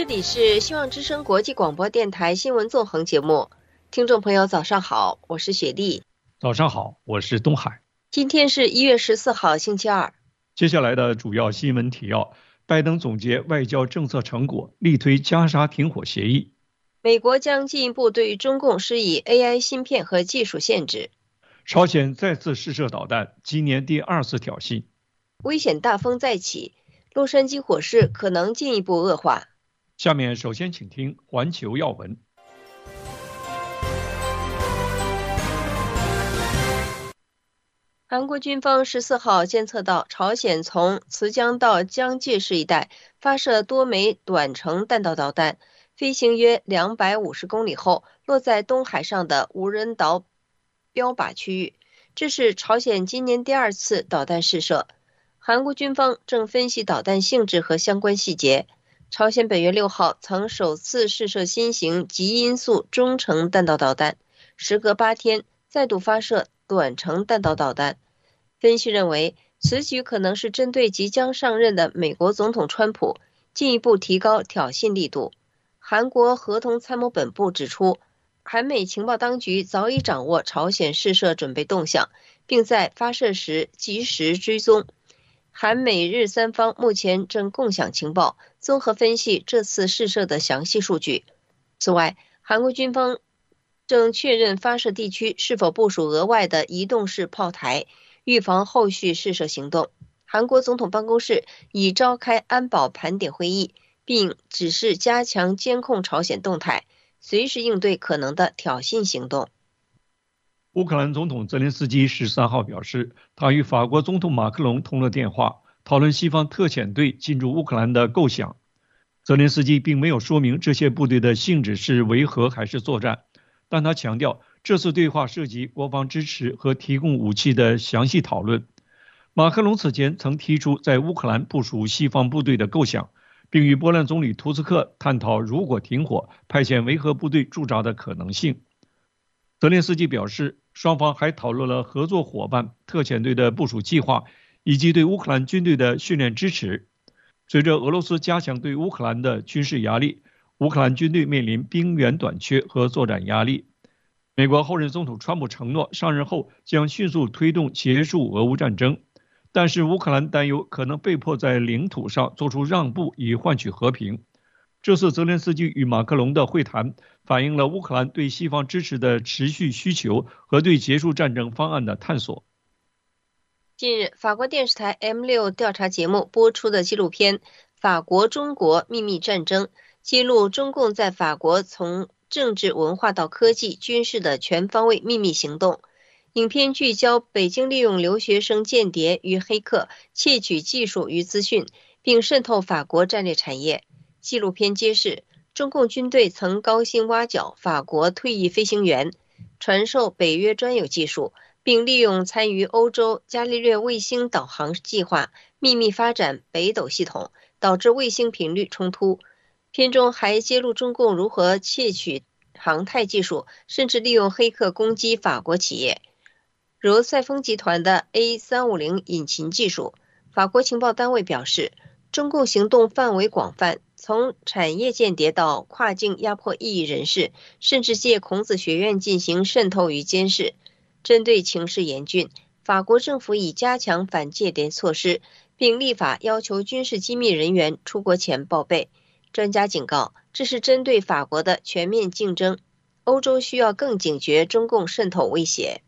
里是希望之声国际广播电台新闻纵横节目，听众朋友早上好，我是雪莉。 早上好，我是东海。 今天是1月14号星期二。 接下来的主要新闻提要：拜登总结外交政策成果，力推加沙停火协议。 美国将进一步对中共施以 AI 芯片和技术限制。 朝鲜再次试射导弹，今年第2次挑衅。 危险大风再起，洛杉矶火势可能进一步恶化。 下面首先请听环球要闻。 韩国军方14号监测到朝鲜从慈江到江介市一带发射多枚短程弹道导弹，飞行约250公里后落在东海上的无人岛标靶区域。这是朝鲜今年第2次导弹试射。韩国军方正分析导弹性质和相关细节。朝鲜本月6号曾首次试射新型极音速中程弹道导弹，时隔8天再度发射短程弹道导弹。分析认为，此举可能是针对即将上任的美国总统川普，进一步提高挑衅力度。韩国合同参谋本部指出，韩美情报当局早已掌握朝鲜试射准备动向，并在发射时及时追踪。韩美日三方目前正共享情报，综合分析这次试射的详细数据。此外，韩国军方正确认发射地区是否部署额外的移动式炮台，预防后续试射行动。韩国总统办公室已召开安保盘点会议，并指示加强监控朝鲜动态，随时应对可能的挑衅行动。 乌克兰总统泽连斯基13号表示，他与法国总统马克龙通了电话，讨论西方特遣队进驻乌克兰的构想。泽连斯基并没有说明这些部队的性质是维和还是作战，但他强调这次对话涉及国防支持和提供武器的详细讨论。马克龙此前曾提出在乌克兰部署西方部队的构想，并与波兰总理图斯克探讨如果停火，派遣维和部队驻扎的可能性。泽连斯基表示，双方还讨论了合作伙伴特遣队的部署计划，以及对乌克兰军队的训练支持。随着俄罗斯加强对乌克兰的军事压力，乌克兰军队面临兵源短缺和作战压力。美国后任总统川普承诺上任后将迅速推动结束俄乌战争，但是乌克兰担忧可能被迫在领土上做出让步以换取和平。这次泽连斯基与马克龙的会谈反映了乌克兰对西方支持的持续需求和对结束战争方案的探索。 近日，法国电视台 M6 调查节目播出的纪录片《法国中国秘密战争》，揭露中共在法国从政治文化到科技军事的全方位秘密行动。影片聚焦北京利用留学生间谍与黑客窃取技术与资讯，并渗透法国战略产业。纪录片揭示，中共军队曾高薪挖角法国退役飞行员，传授北约专有技术，并利用参与欧洲伽利略卫星导航计划秘密发展北斗系统，导致卫星频率冲突。片中还揭露中共如何窃取航太技术，甚至利用黑客攻击法国企业，如赛丰集团的 A350 引擎技术。法国情报单位表示，中共行动范围广泛，从产业间谍到跨境压迫异议人士，甚至借孔子学院进行渗透与监视。针对情势严峻，法国政府已加强反间谍措施，并立法要求军事机密人员出国前报备。专家警告，这是针对法国的全面竞争，欧洲需要更警觉中共渗透威胁。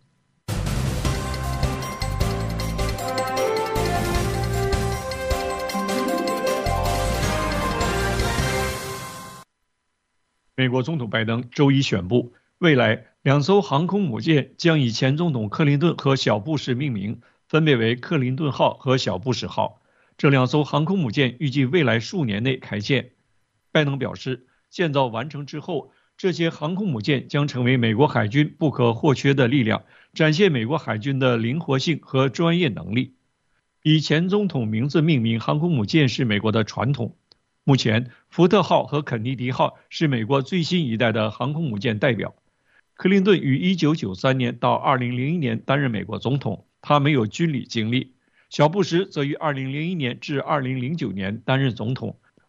美国总统拜登周一宣布，未来2艘航空母舰将以前总统克林顿和小布什命名，分别为克林顿号和小布什号。这2艘航空母舰预计未来数年内开建。拜登表示，建造完成之后，这些航空母舰将成为美国海军不可或缺的力量，展现美国海军的灵活性和专业能力。以前总统名字命名航空母舰是美国的传统。目前，福特号和肯尼迪号是美国最新一代的航空母舰代表。克林顿于1993年到2001年担任美国总统，他没有军旅经历。小布什则于2001年至2009年担任总统。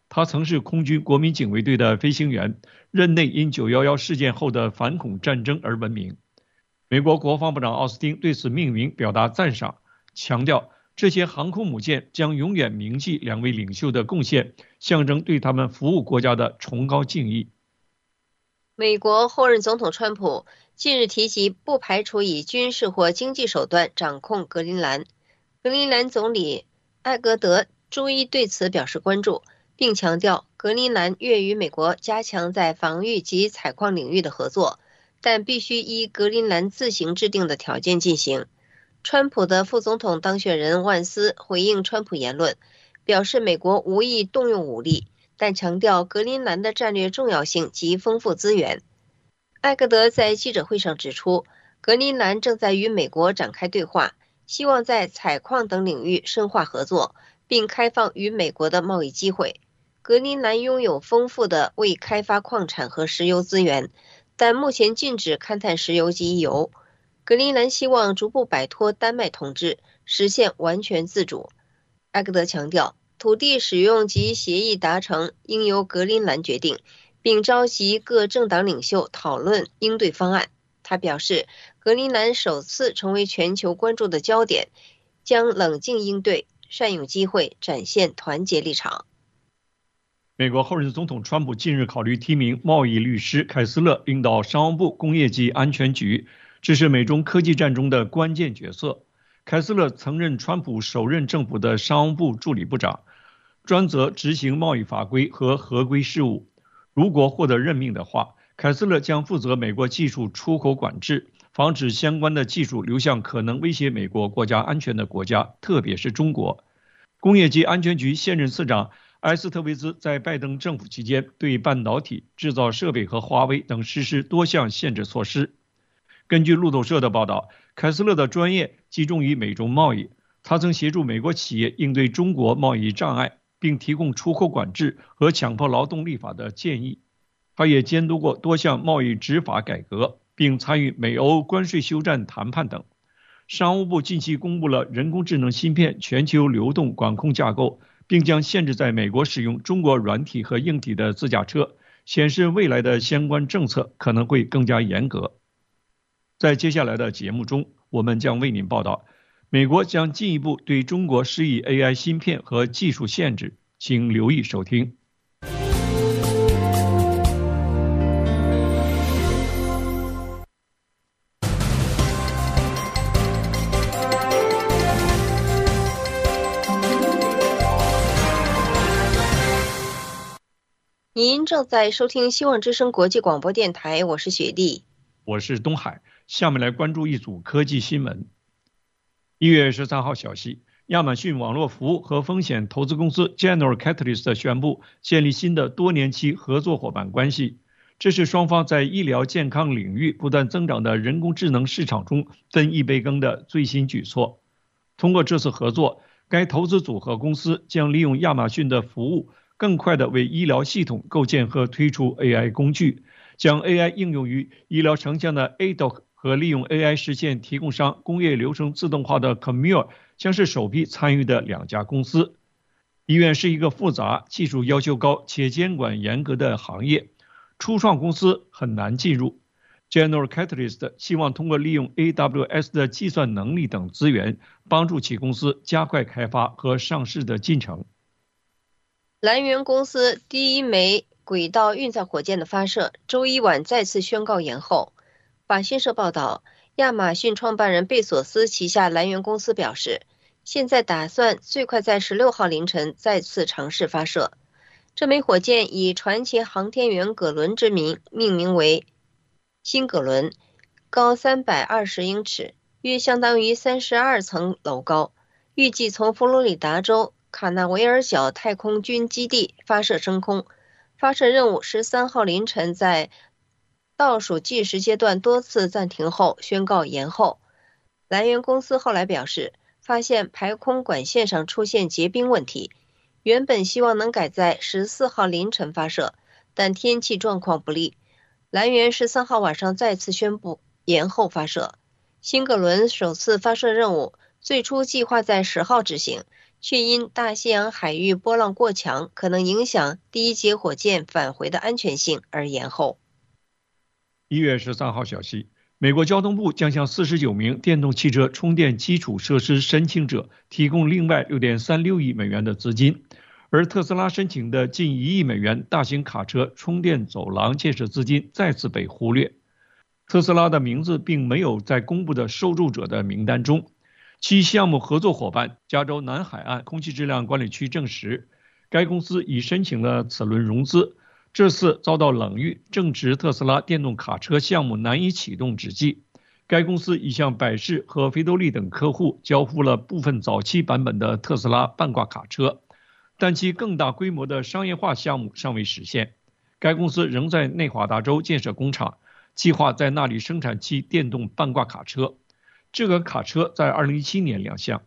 他曾是空军国民警卫队的飞行员，任内因911事件后的反恐战争而闻名。美国国防部长奥斯汀对此命名表达赞赏，强调这些航空母舰将永远铭记两位领袖的贡献，象征对他们服务国家的崇高敬意。 美国后任总统川普近日提及不排除以军事或经济手段掌控格陵兰。格陵兰总理艾格德周一对此表示关注，并强调格陵兰愿与美国加强在防御及采矿领域的合作，但必须依格陵兰自行制定的条件进行。川普的副总统当选人万斯回应川普言论，表示美国无意动用武力，但强调格陵兰的战略重要性及丰富资源。艾格德在记者会上指出，格陵兰正在与美国展开对话，希望在采矿等领域深化合作，并开放与美国的贸易机会。格陵兰拥有丰富的未开发矿产和石油资源，但目前禁止勘探石油及油。格陵兰希望逐步摆脱丹麦统治，实现完全自主。艾格德强调，土地使用及协议达成应由格陵兰决定，并召集各政党领袖讨论应对方案。他表示，格陵兰首次成为全球关注的焦点，将冷静应对，善用机会，展现团结立场。 美国后任总统川普近日考虑提名贸易律师凯斯勒领导商务部工业及安全局，这是美中科技战中的关键角色。凯斯勒曾任川普首任政府的商务部助理部长，专责执行贸易法规和合规事务。如果获得任命的话，凯斯勒将负责美国技术出口管制，防止相关的技术流向可能威胁美国国家安全的国家，特别是中国。工业及安全局现任次长埃斯特维兹在拜登政府期间对半导体、制造设备和华为等实施多项限制措施。根据路透社的报道，凯斯勒的专业集中于美中贸易，他曾协助美国企业应对中国贸易障碍，并提供出口管制和强迫劳动立法的建议。他也监督过多项贸易执法改革，并参与美欧关税休战谈判等。商务部近期公布了人工智能芯片全球流动管控架构，并将限制在美国使用中国软体和硬体的自驾车，显示未来的相关政策可能会更加严格。在接下来的节目中，我们将为您报道，美国将进一步对中国施以 AI 芯片和技术限制，请留意收听。 您正在收听希望之声国际广播电台，我是雪莉， 我是东海。下面来关注一组科技新闻。1月13号消息，亚马逊网络服务和风险投资公司 General Catalyst 宣布建立新的多年期合作伙伴关系，这是双方在医疗健康领域不断增长的人工智能市场中分一杯羹的最新举措。通过这次合作，该投资组合公司将利用亚马逊的服务，更快地为医疗系统构建和推出 AI 工具，将 AI 应用于医疗成像的 ADOC 和利用 AI 实现提供商工业流程自动化的 Commure 将是首批参与的2家公司。医院是一个复杂、技术要求高且监管严格的行业，初创公司很难进入。General Catalyst 希望通过利用 AWS 的计算能力等资源，帮助其公司加快开发和上市的进程。 蓝源公司第一枚轨道运载火箭的发射，周一晚再次宣告延后。法新社报道，亚马逊创办人贝索斯旗下蓝源公司表示，现在打算最快在16号凌晨再次尝试发射。这枚火箭以传奇航天员葛伦之名命名为新葛伦，高320英尺，约相当于32层楼高，预计从佛罗里达州卡纳维尔角太空军基地发射升空。发射任务13号凌晨在倒数计时阶段多次暂停后宣告延后。蓝源公司后来表示，发现排空管线上出现结冰问题，原本希望能改在14号凌晨发射，但天气状况不利。蓝源13号晚上再次宣布延后发射。新葛伦首次发射任务最初计划在10号执行， 却因大西洋海域波浪过强，可能影响第一节火箭返回的安全性而延后。 1月13号消息，美国交通部将向49名电动汽车充电基础设施申请者提供另外 6.36 亿美元的资金，而特斯拉申请的近1亿美元大型卡车充电走廊建设资金再次被忽略。特斯拉的名字并没有在公布的受助者的名单中，其项目合作伙伴加州南海岸空气质量管理区证实，该公司已申请了此轮融资，这次遭到冷遇，正值特斯拉电动卡车项目难以启动之际。该公司已向百世和菲多利等客户交付了部分早期版本的特斯拉半挂卡车，但其更大规模的商业化项目尚未实现。该公司仍在内华达州建设工厂，计划在那里生产其电动半挂卡车。这个卡车在2017年亮相。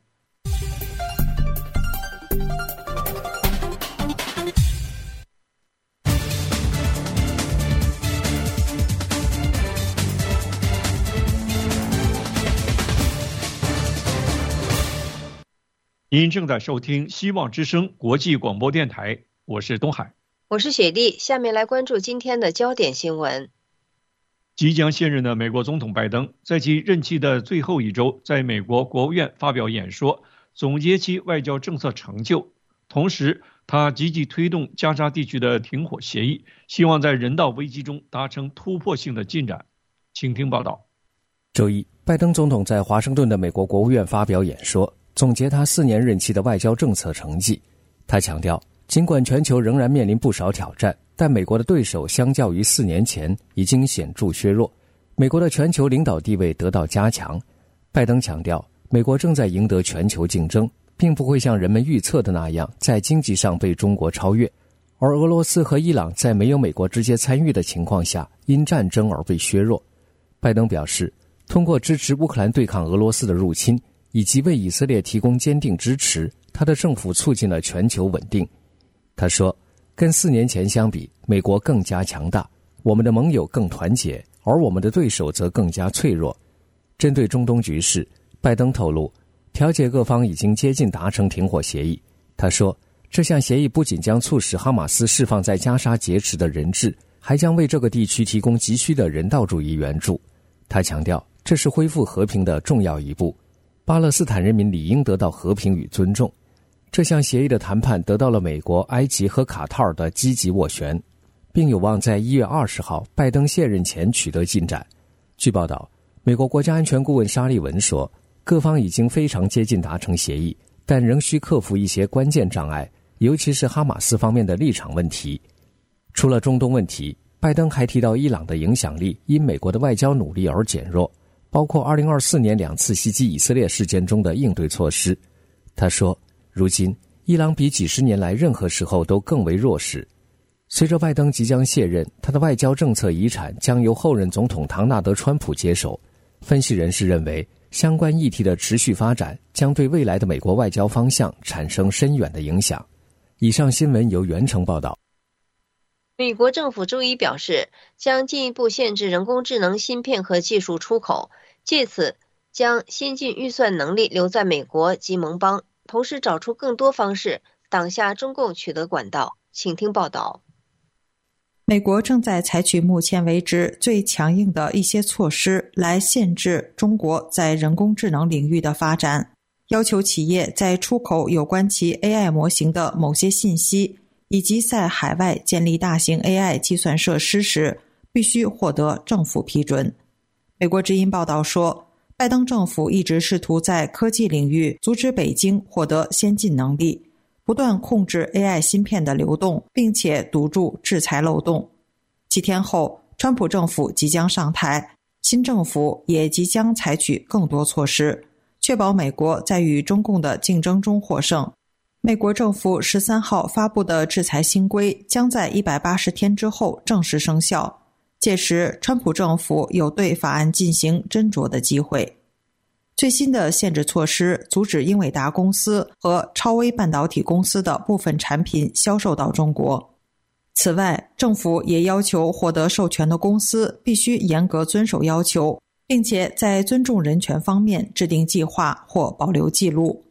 您正在收听希望之声国际广播电台，我是东海， 我是雪莉。下面来关注今天的焦点新闻。 即将卸任的美国总统拜登在其任期的最后一周，在美国国务院发表演说，总结其外交政策成就。同时，他积极推动加沙地区的停火协议，希望在人道危机中达成突破性的进展。请听报道。 周一，拜登总统在华盛顿的美国国务院发表演说，总结他4年任期的外交政策成绩。他强调，尽管全球仍然面临不少挑战，但美国的对手相较于4年前已经显著削弱，美国的全球领导地位得到加强。拜登强调，美国正在赢得全球竞争，并不会像人们预测的那样在经济上被中国超越，而俄罗斯和伊朗在没有美国直接参与的情况下，因战争而被削弱。拜登表示，通过支持乌克兰对抗俄罗斯的入侵，以及为以色列提供坚定支持，他的政府促进了全球稳定。他说，跟4年前相比，美国更加强大，我们的盟友更团结，而我们的对手则更加脆弱。针对中东局势，拜登透露，调解各方已经接近达成停火协议。他说，这项协议不仅将促使哈马斯释放在加沙劫持的人质，还将为这个地区提供急需的人道主义援助。他强调，这是恢复和平的重要一步，巴勒斯坦人民理应得到和平与尊重。这项协议的谈判得到了美国、埃及和卡塔尔的积极斡旋，并有望在1月20号拜登卸任前取得进展。据报道，美国国家安全顾问沙利文说，各方已经非常接近达成协议，但仍需克服一些关键障碍，尤其是哈马斯方面的立场问题。除了中东问题，拜登还提到伊朗的影响力因美国的外交努力而减弱，包括2024年2次袭击以色列事件中的应对措施。他说，如今伊朗比几十年来任何时候都更为弱势。随着拜登即将卸任，他的外交政策遗产将由后任总统唐纳德·川普接手。分析人士认为，相关议题的持续发展将对未来的美国外交方向产生深远的影响。以上新闻由袁成报道。 美国政府周一表示，将进一步限制人工智能芯片和技术出口，借此将先进预算能力留在美国及盟邦，同时找出更多方式挡下中共取得管道。请听报道。 美国正在采取目前为止最强硬的一些措施来限制中国在人工智能领域的发展，要求企业在出口有关其 AI 模型的某些信息，以及在海外建立大型 AI 计算设施时，必须获得政府批准。美国之音报道说，拜登政府一直试图在科技领域阻止北京获得先进能力，不断控制 AI 芯片的流动，并且堵住制裁漏洞。几天后，川普政府即将上台，新政府也即将采取更多措施，确保美国在与中共的竞争中获胜。美国政府13号发布的制裁新规将在180天之后正式生效，届时川普政府有对法案进行斟酌的机会。最新的限制措施阻止英伟达公司和超微半导体公司的部分产品销售到中国。此外，政府也要求获得授权的公司必须严格遵守要求，并且在尊重人权方面制定计划或保留记录。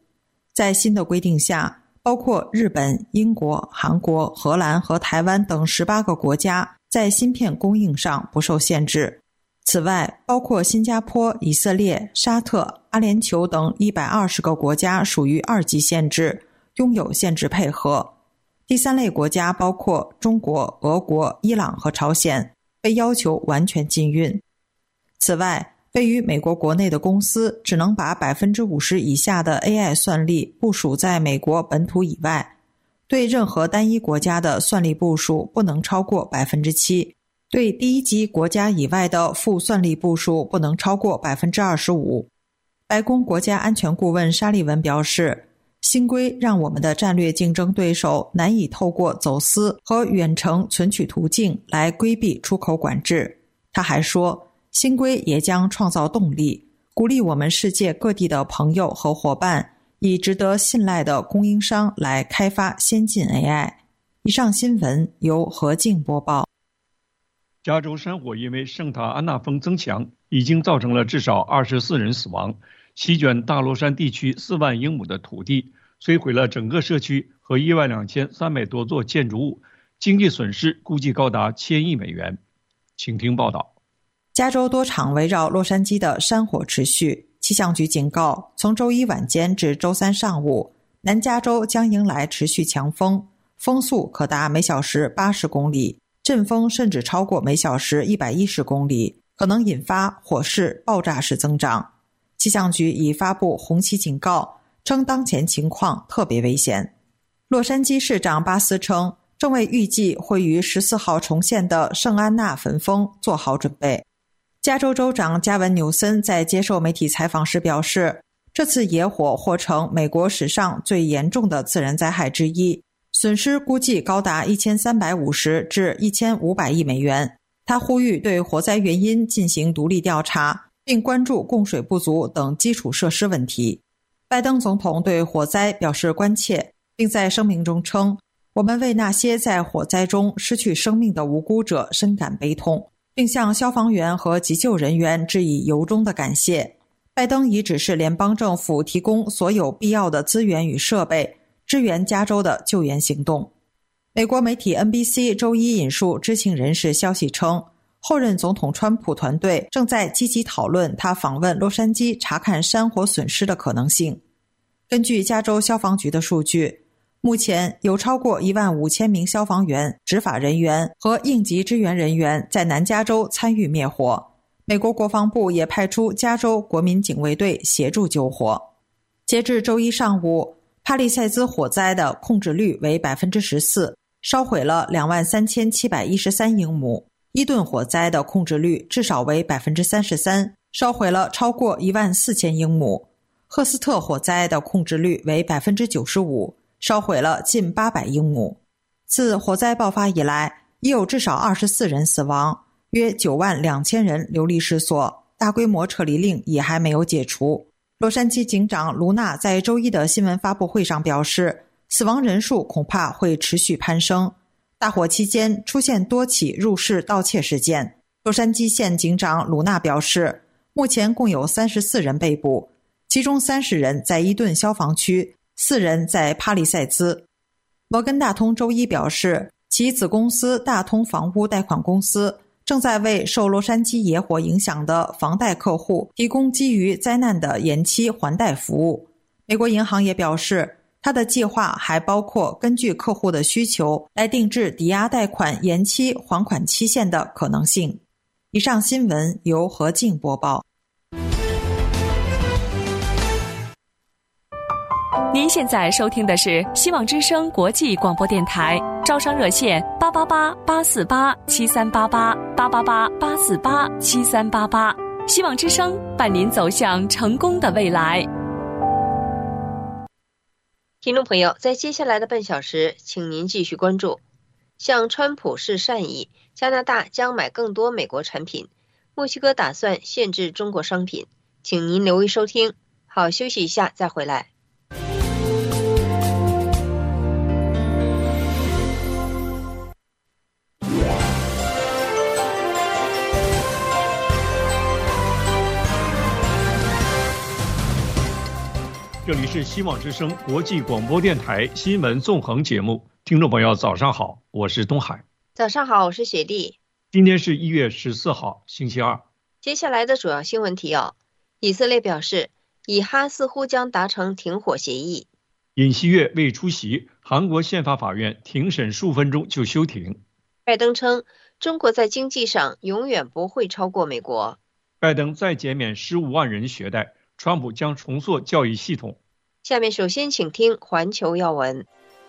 在新的规定下，包括日本、英国、韩国、荷兰和台湾等18个国家在芯片供应上不受限制。此外，包括新加坡、以色列、沙特、阿联酋等120个国家属于2级限制，拥有限制配合。第3类国家包括中国、俄国、伊朗和朝鲜，被要求完全禁运。此外，位于美国国内的公司只能把 50% 以下的 AI 算力部署在美国本土以外，对任何单一国家的算力部署不能超过 7%， 对第一级国家以外的副算力部署不能超过 25%。 白宫国家安全顾问沙利文表示，新规让我们的战略竞争对手难以透过走私和远程存取途径来规避出口管制。他还说，新规也将创造动力，鼓励我们世界各地的朋友和伙伴以值得信赖的供应商来开发先进 AI。 以上新闻由何静播报。 加州山火因为圣塔安娜风增强，已经造成了至少24人死亡，席卷大洛杉矶区4万英亩的土地，摧毁了整个社区和12300多座建筑物，经济损失估计高达1000亿美元。请听报道。 加州多场围绕洛杉矶的山火持续，气象局警告，从周一晚间至周三上午，南加州将迎来持续强风，风速可达每小时80公里，阵风甚至超过每小时110公里，可能引发火势爆炸式增长。气象局已发布红旗警告，称当前情况特别危险。洛杉矶市长巴斯称，正为预计会于14号重现的圣安娜焚风做好准备。加州州长加文·纽森在接受媒体采访时表示，这次野火或成美国史上最严重的自然灾害之一，损失估计高达1350至1500亿美元。他呼吁对火灾原因进行独立调查，并关注供水不足等基础设施问题。拜登总统对火灾表示关切，并在声明中称，我们为那些在火灾中失去生命的无辜者深感悲痛，并向消防员和急救人员致以由衷的感谢。拜登已指示联邦政府提供所有必要的资源与设备，支援加州的救援行动。美国媒体 NBC 周一引述知情人士消息称，后任总统川普团队正在积极讨论他访问洛杉矶查看山火损失的可能性。根据加州消防局的数据，目前有超过15000名消防员、执法人员和应急支援人员在南加州参与灭火。美国国防部也派出加州国民警卫队协助救火。截至周一上午，帕利塞兹火灾的控制率为 14%， 烧毁了23713英亩。伊顿火灾的控制率至少为 33%， 烧毁了超过14000英亩。赫斯特火灾的控制率为 95%， 烧毁了近800英亩。自火灾爆发以来，已有至少24人死亡，约92000人流离失所，大规模撤离令也还没有解除。洛杉矶警长卢娜在周一的新闻发布会上表示，死亡人数恐怕会持续攀升。大火期间出现多起入室盗窃事件。洛杉矶县警长鲁纳表示，目前共有34人被捕，其中30人在伊顿消防区，4人在帕利塞兹。摩根大通周一表示，其子公司大通房屋贷款公司正在为受洛杉矶野火影响的房贷客户提供基于灾难的延期还贷服务。美国银行也表示，他的计划还包括根据客户的需求来定制抵押贷款延期还款期限的可能性。以上新闻由何静播报。 您现在收听的是希望之声国际广播电台，招商热线888-848-7388，888-848-7388，希望之声伴您走向成功的未来。 听众朋友，在接下来的半小时，请您继续关注：向川普示善意，加拿大将买更多美国产品，墨西哥打算限制中国商品。请您留意收听。好，休息一下再回来。 这里是希望之声国际广播电台新闻纵横节目，听众朋友早上好，我是东海。 早上好，我是雪莉。 今天是1月14号，星期二。 接下来的主要新闻提要：以色列表示，以哈似乎将达成停火协议。 尹锡悦未出席，韩国宪法法院庭审数分钟就休庭。 拜登称，中国在经济上永远不会超过美国。 拜登再减免15万人学贷，川普将重塑教育系统。 下面首先请听环球要闻。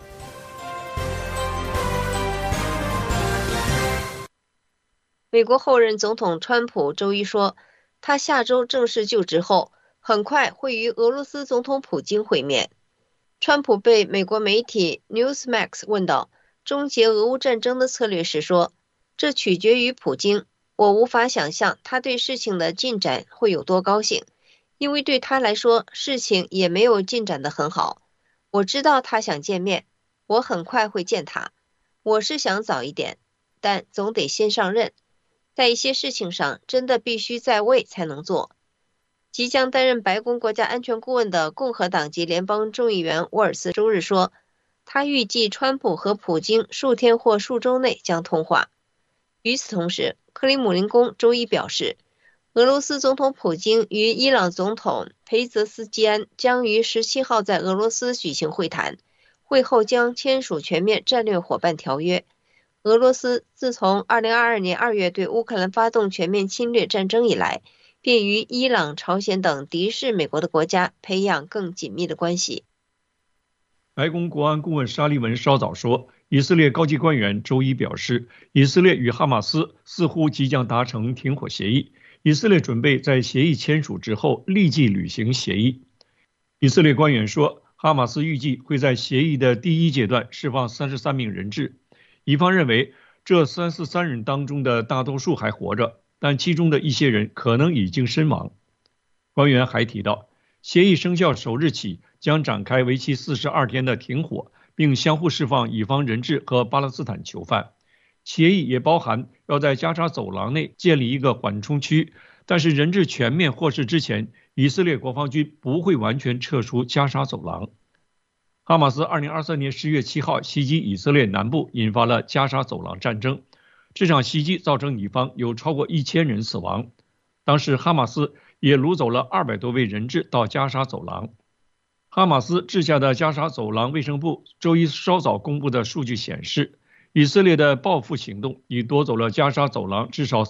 美国后任总统川普周一说，他下周正式就职后，很快会与俄罗斯总统普京会面。川普被美国媒体 Newsmax 问到终结俄乌战争的策略时说，这取决于普京，我无法想象他对事情的进展会有多高兴，因为对他来说，事情也没有进展得很好。我知道他想见面，我很快会见他。我是想早一点，但总得先上任。在一些事情上，真的必须在位才能做。即将担任白宫国家安全顾问的共和党籍联邦众议员沃尔斯周日说，他预计川普和普京数天或数周内将通话。与此同时，克里姆林宫周一表示，俄罗斯总统普京与伊朗总统裴泽斯基安将于17号在俄罗斯举行会谈，会后将签署全面战略伙伴条约。俄罗斯自从2022年2月对乌克兰发动全面侵略战争以来，便与伊朗、朝鲜等敌视美国的国家培养更紧密的关系。 白宫国安顾问沙利文稍早说，以色列高级官员周一表示，以色列与哈马斯似乎即将达成停火协议，以色列准备在协议签署之后立即履行协议。以色列官员说，哈马斯预计会在协议的第一阶段释放33名人质。以方认为，这33人当中的大多数还活着，但其中的一些人可能已经身亡。官员还提到，协议生效首日起将展开为期42天的停火，并相互释放以方人质和巴勒斯坦囚犯。协议也包含要在加沙走廊内建立一个缓冲区，但是人质全面获释之前，以色列国防军不会完全撤出加沙走廊。哈马斯2023年10月7号袭击以色列南部，引发了加沙走廊战争。这场袭击造成以方有超过1000人死亡。当时哈马斯也掳走了200多位人质到加沙走廊。哈马斯治下的加沙走廊卫生部周一稍早公布的数据显示，以色列的报复行动已夺走了加沙走廊至少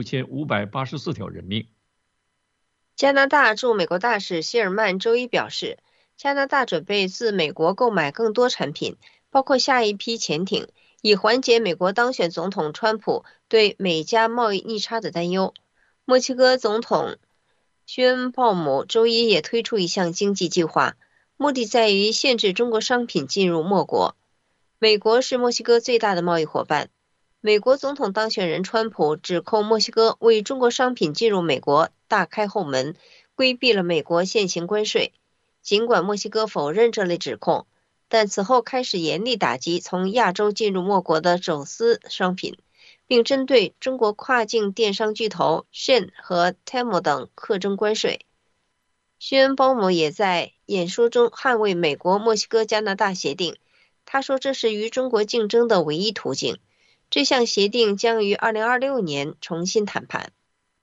46584条人命。 加拿大驻美国大使希尔曼周一表示，加拿大准备自美国购买更多产品，包括下一批潜艇，以缓解美国当选总统川普对美加贸易逆差的担忧。墨西哥总统薛恩鲍姆周一也推出一项经济计划，目的在于限制中国商品进入墨国。美国是墨西哥最大的贸易伙伴。美国总统当选人川普指控墨西哥为中国商品进入美国大开后门，规避了美国现行关税。尽管墨西哥否认这类指控，但此后开始严厉打击从亚洲进入墨国的走私商品，并针对中国跨境电商巨头 Shein 和 Temu 等课征关税。薛恩鲍姆也在演说中捍卫美国墨西哥加拿大协定，他说这是与中国竞争的唯一途径。这项协定将于2026年重新谈判。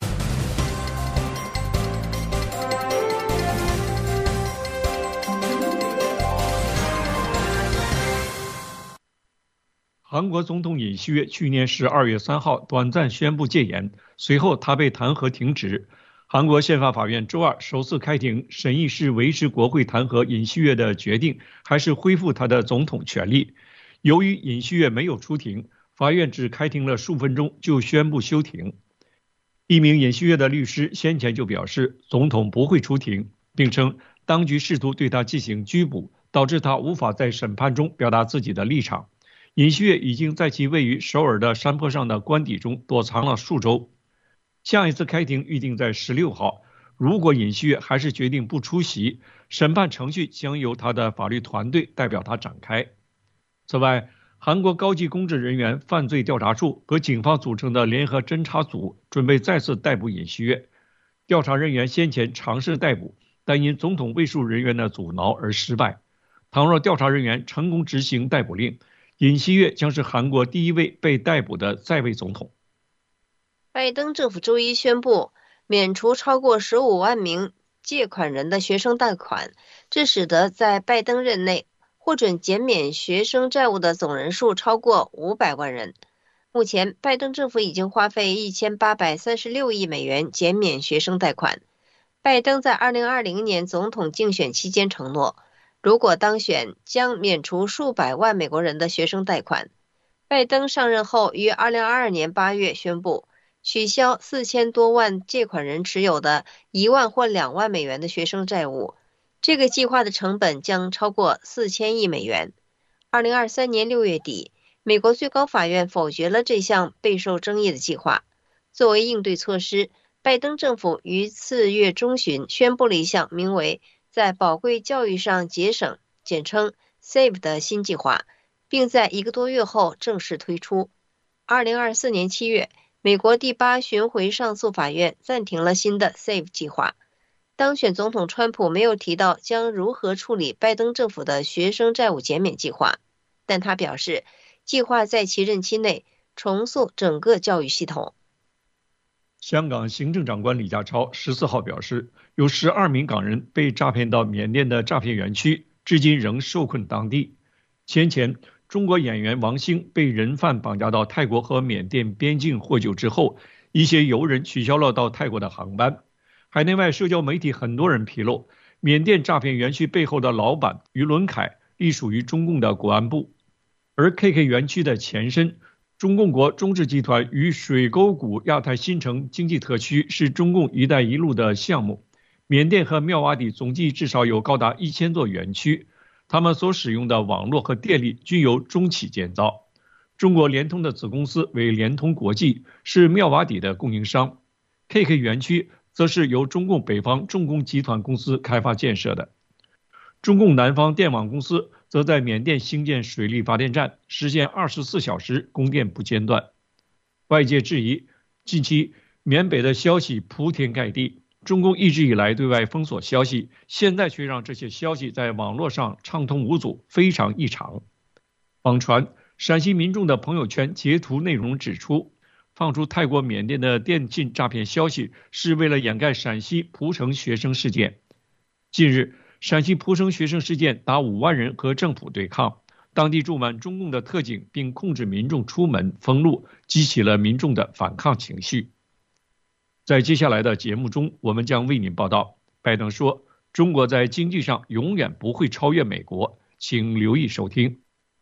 韩国总统尹锡悦去年12月3号短暂宣布戒严，随后他被弹劾停职。韩国宪法法院周二首次开庭审议是维持国会弹劾尹锡悦的决定，还是恢复他的总统权力。由于尹锡悦没有出庭，法院只开庭了数分钟就宣布休庭。一名尹锡悦的律师先前就表示，总统不会出庭，并称当局试图对他进行拘捕，导致他无法在审判中表达自己的立场。尹锡悦已经在其位于首尔的山坡上的官邸中躲藏了数周。下一次开庭预定在16号，如果尹锡悦还是决定不出席，审判程序将由他的法律团队代表他展开。此外，韩国高级公职人员犯罪调查处和警方组成的联合侦查组准备再次逮捕尹锡悦。调查人员先前尝试逮捕， 但因总统卫戍人员的阻挠而失败。倘若调查人员成功执行逮捕令，尹锡悦将是韩国第一位被逮捕的在位总统。 拜登政府周一宣布免除超过15万名借款人的学生贷款，这使得在拜登任内获准减免学生债务的总人数超过500万人。目前，拜登政府已经花费1836亿美元减免学生贷款。拜登在2020年总统竞选期间承诺，如果当选，将免除数百万美国人的学生贷款。拜登上任后于2022年8月宣布，取消4000多万借款人持有的1万或2万美元的学生债务。这个计划的成本将超过4000亿美元。2023年6月底，美国最高法院否决了这项备受争议的计划。作为应对措施，拜登政府于4月中旬宣布了一项名为在宝贵教育上节省，简称 SAVE 的新计划，并在1个多月后正式推出。2024年7月，美国第8巡回上诉法院暂停了新的 SAVE 计划。当选总统川普没有提到将如何处理拜登政府的学生债务减免计划，但他表示计划在其任期内重塑整个教育系统。 香港行政长官李家超14号表示，有12名港人被诈骗到缅甸的诈骗园区，至今仍受困当地。先前，中国演员王星被人贩绑架到泰国和缅甸边境获救之后，一些游人取消了到泰国的航班。海内外社交媒体很多人披露，缅甸诈骗园区背后的老板于伦凯隶属于中共的国安部，而 KK 园区的前身中共国中智集团与水沟谷亚太新城经济特区是中共一带一路的项目。缅甸和妙瓦底总计至少有高达1000座园区，他们所使用的网络和电力均由中企建造。中国联通的子公司为联通国际，是妙瓦底的供应商。KK 园区则是由中共北方重工集团公司开发建设的。中共南方电网公司则在缅甸兴建水力发电站，实现24小时供电不间断。外界质疑，近期缅北的消息铺天盖地，中共一直以来对外封锁消息，现在却让这些消息在网络上畅通无阻，非常异常。网传陕西民众的朋友圈截图内容指出，放出泰国缅甸的电信诈骗消息是为了掩盖陕西蒲城学生事件。近日，陕西蒲城学生事件达5万人和政府对抗，当地驻满中共的特警，并控制民众出门封路，激起了民众的反抗情绪。在接下来的节目中，我们将为您报道，拜登说中国在经济上永远不会超越美国，请留意收听。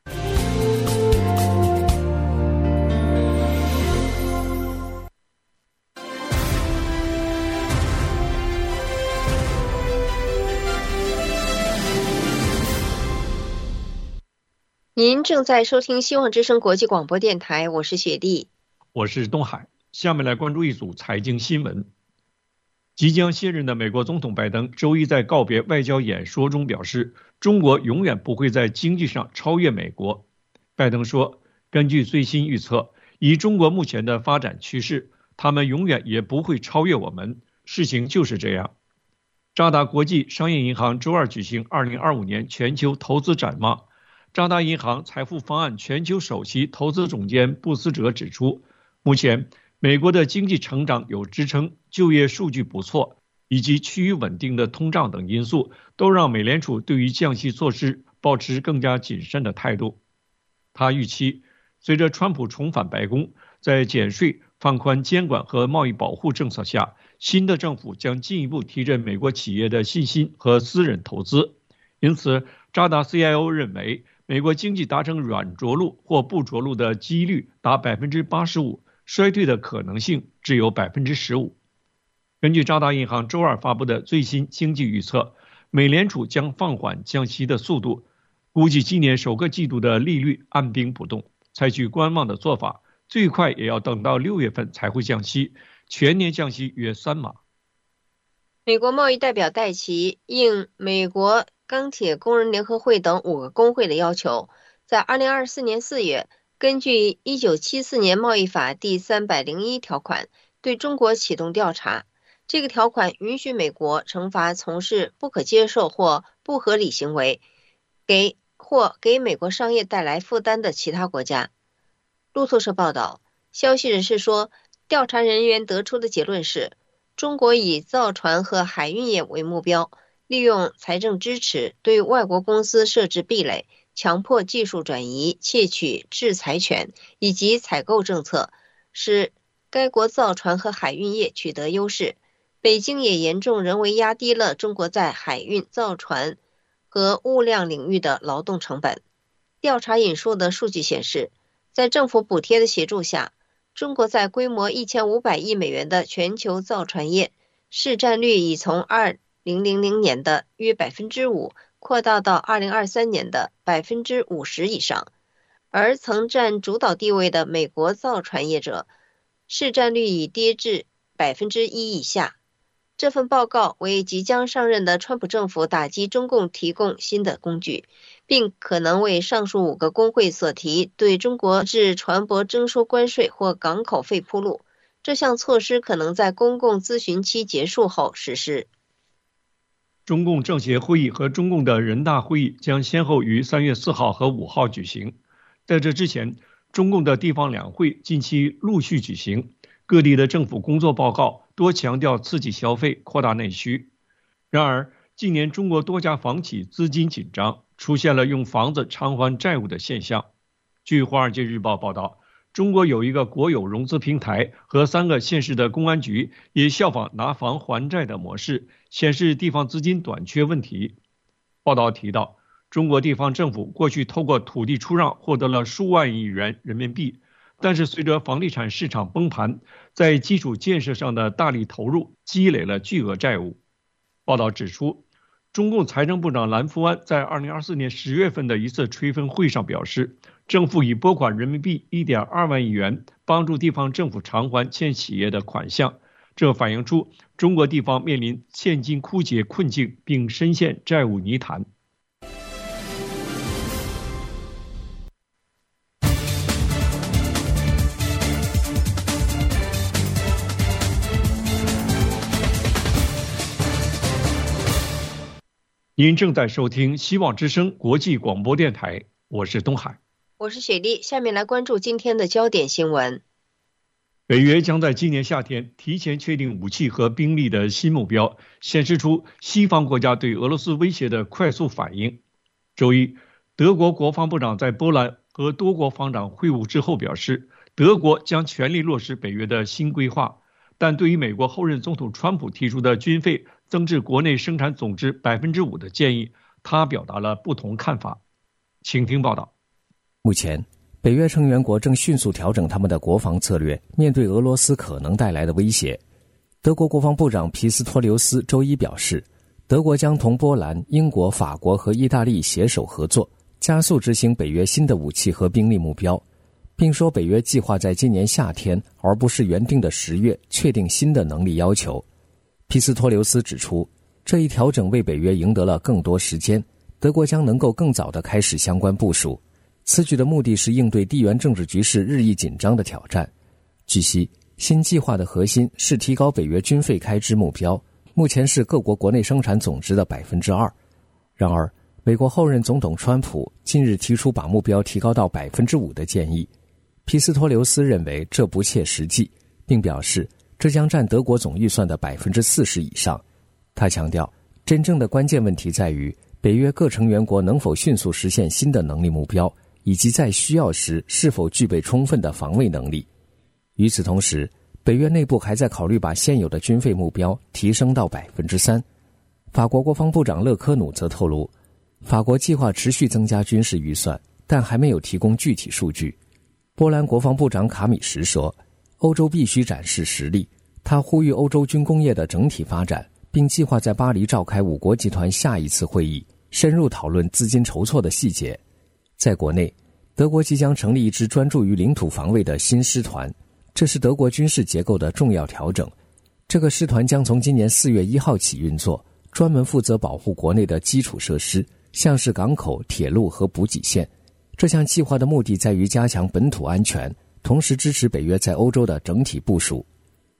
您正在收听希望之声国际广播电台，我是雪莉， 我是东海。下面来关注一组财经新闻。即将卸任的美国总统拜登周一在告别外交演说中表示，中国永远不会在经济上超越美国。拜登说，根据最新预测，以中国目前的发展趋势，他们永远也不会超越我们，事情就是这样。渣打国际商业银行周二举行2025年全球投资展望。渣打银行财富方案全球首席投资总监布斯哲指出，目前美国的经济成长有支撑，就业数据不错，以及趋于稳定的通胀等因素，都让美联储对于降息措施保持更加谨慎的态度。他预期，随着川普重返白宫，在减税、放宽监管和贸易保护政策下，新的政府将进一步提振美国企业的信心和私人投资。因此，渣打 CIO 认为，美国经济达成软着陆或不着陆的几率达 85%， 衰退的可能性只有 15%。 根据渣打银行周二发布的最新经济预测，美联储将放缓降息的速度，估计今年首个季度的利率按兵不动，采取观望的做法，最快也要等到6月份才会降息，全年降息约3码。 美国贸易代表戴奇应美国钢铁工人联合会等5个工会的要求，在2024年4月，根据1974年贸易法第301条款，对中国启动调查。 这个条款允许美国惩罚从事不可接受或不合理行为，给美国商业带来负担的其他国家。路透社报道，消息人士说，调查人员得出的结论是，中国以造船和海运业为目标，利用财政支持对外国公司设置壁垒，强迫技术转移，窃取制裁权以及采购政策，使该国造船和海运业取得优势。北京也严重人为压低了中国在海运、造船和物量领域的劳动成本。调查引述的数据显示，在政府补贴的协助下，中国在规模1500亿美元的全球造船业市占率已从2000年的约 5% 扩大到2023年的 50% 以上，而曾占主导地位的美国造船业者市占率已跌至 1% 以下。这份报告为即将上任的川普政府打击中共提供新的工具，并可能为上述5个工会所提对中国制船舶征收关税或港口费铺路。这项措施可能在公共咨询期结束后实施。 中共政协会议和中共的人大会议将先后于3月4号和5号举行。在这之前，中共的地方两会近期陆续举行，各地的政府工作报告多强调刺激消费、扩大内需。然而，近年中国多家房企资金紧张，出现了用房子偿还债务的现象。据《华尔街日报》报道，中国有一个国有融资平台和3个县市的公安局也效仿拿房还债的模式，显示地方资金短缺问题。报道提到，中国地方政府过去透过土地出让获得了数万亿元人民币，但是随着房地产市场崩盘，在基础建设上的大力投入积累了巨额债务。报道指出，中共财政部长蓝福安在2024年10月份的一次吹风会上表示，政府已拨款人民币1.2万亿元帮助地方政府偿还欠企业的款项，这反映出中国地方面临现金枯竭困境，并深陷债务泥潭。您正在收听希望之声国际广播电台，我是东海， 我是雪莉。下面来关注今天的焦点新闻。 北约将在今年夏天提前确定武器和兵力的新目标，显示出西方国家对俄罗斯威胁的快速反应。周一，德国国防部长在波兰和多国防长会晤之后表示，德国将全力落实北约的新规划，但对于美国后任总统川普提出的军费增至国内生产总值 5% 的建议，他表达了不同看法。请听报道。 目前，北约成员国正迅速调整他们的国防策略，面对俄罗斯可能带来的威胁。德国国防部长皮斯托留斯周一表示，德国将同波兰、英国、法国和意大利携手合作，加速执行北约新的武器和兵力目标，并说北约计划在今年夏天，而不是原定的10月，确定新的能力要求。皮斯托留斯指出，这一调整为北约赢得了更多时间，德国将能够更早地开始相关部署。此举的目的是应对地缘政治局势日益紧张的挑战。据悉，新计划的核心是提高北约军费开支目标，目前是各国国内生产总值的 2%。然而，美国后任总统川普近日提出把目标提高到 5% 的建议。皮斯托留斯认为这不切实际，并表示这将占德国总预算的 40% 以上。他强调，真正的关键问题在于北约各成员国能否迅速实现新的能力目标，以及在需要时是否具备充分的防卫能力。与此同时，北约内部还在考虑把现有的军费目标提升到 3%。法国国防部长勒科努则透露，法国计划持续增加军事预算，但还没有提供具体数据。波兰国防部长卡米什说，欧洲必须展示实力。他呼吁欧洲军工业的整体发展，并计划在巴黎召开5国集团下一次会议，深入讨论资金筹措的细节。在国内，德国即将成立一支专注于领土防卫的新师团，这是德国军事结构的重要调整。这个师团将从今年4月1号起运作，专门负责保护国内的基础设施，像是港口、铁路和补给线。这项计划的目的在于加强本土安全，同时支持北约在欧洲的整体部署。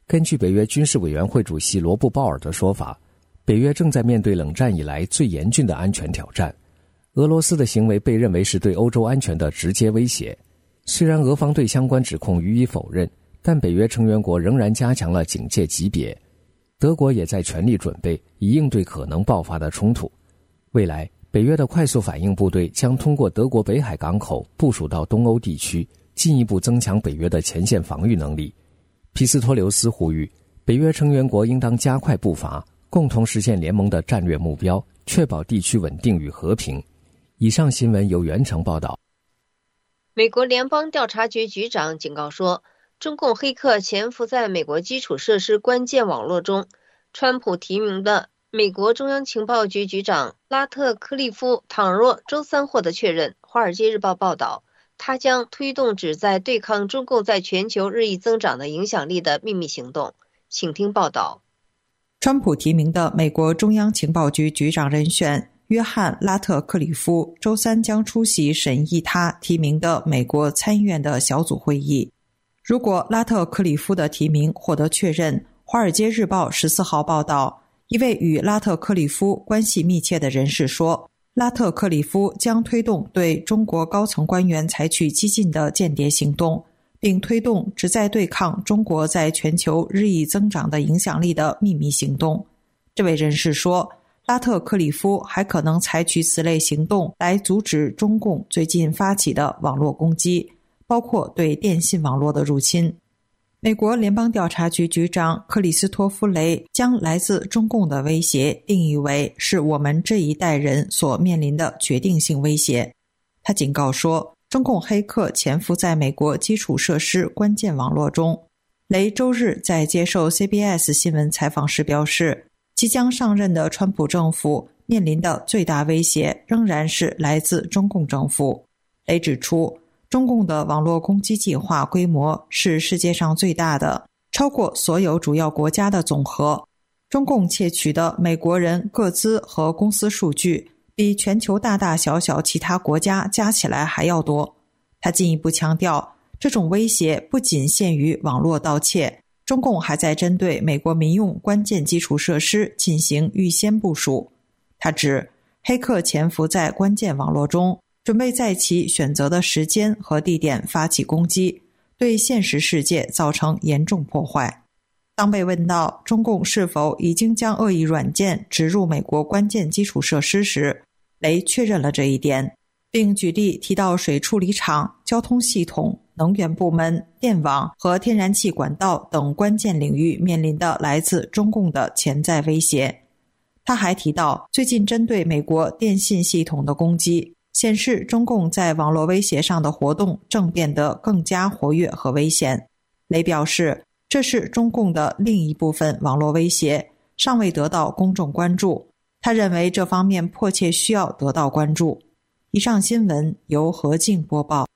根据北约军事委员会主席罗布鲍尔的说法，北约正在面对冷战以来最严峻的安全挑战。俄罗斯的行为被认为是对欧洲安全的直接威胁。虽然俄方对相关指控予以否认，但北约成员国仍然加强了警戒级别。德国也在全力准备以应对可能爆发的冲突。未来，北约的快速反应部队将通过德国北海港口部署到东欧地区，进一步增强北约的前线防御能力。皮斯托留斯呼吁，北约成员国应当加快步伐，共同实现联盟的战略目标，确保地区稳定与和平。以上新闻由袁成报道。 美国联邦调查局局长警告说，中共黑客潜伏在美国基础设施关键网络中。川普提名的美国中央情报局局长拉特克利夫倘若周三获得确认，《华尔街日报》报道，他将推动旨在对抗中共在全球日益增长的影响力的秘密行动。请听报道。 川普提名的美国中央情报局局长人选约翰·拉特克里夫周三将出席审议他提名的美国参议院的小组会议。如果拉特克里夫的提名获得确认，《华尔街日报》14号报道，一位与拉特克里夫关系密切的人士说，拉特克里夫将推动对中国高层官员采取激进的间谍行动，并推动旨在对抗中国在全球日益增长的影响力的秘密行动。这位人士说，拉特克里夫还可能采取此类行动来阻止中共最近发起的网络攻击，包括对电信网络的入侵。美国联邦调查局局长克里斯托弗雷将来自中共的威胁定义为是我们这一代人所面临的决定性威胁。他警告说，中共黑客潜伏在美国基础设施关键网络中。雷周日在接受 CBS 新闻采访时表示，即将上任的川普政府面临的最大威胁仍然是来自中共政府。雷指出，中共的网络攻击计划规模是世界上最大的，超过所有主要国家的总和。中共窃取的美国人个资和公司数据比全球大大小小其他国家加起来还要多。他进一步强调，这种威胁不仅限于网络盗窃，中共还在针对美国民用关键基础设施进行预先部署。他指，黑客潜伏在关键网络中，准备在其选择的时间和地点发起攻击，对现实世界造成严重破坏。当被问到中共是否已经将恶意软件植入美国关键基础设施时，雷确认了这一点，并举例提到水处理厂、交通系统、能源部门、电网和天然气管道等关键领域面临的来自中共的潜在威胁。他还提到，最近针对美国电信系统的攻击显示中共在网络威胁上的活动正变得更加活跃和危险。雷表示，这是中共的另一部分网络威胁，尚未得到公众关注。他认为这方面迫切需要得到关注。以上新闻由何静播报。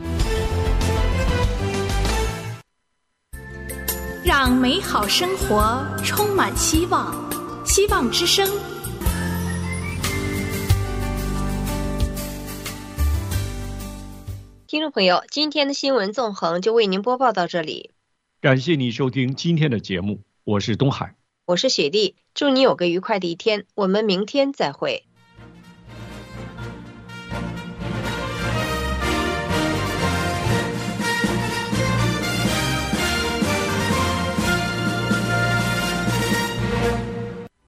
让美好生活充满希望，希望之声。 听众朋友，今天的新闻纵横就为您播报到这里。 感谢你收听今天的节目，我是东海， 我是雪莉，祝你有个愉快的一天，我们明天再会。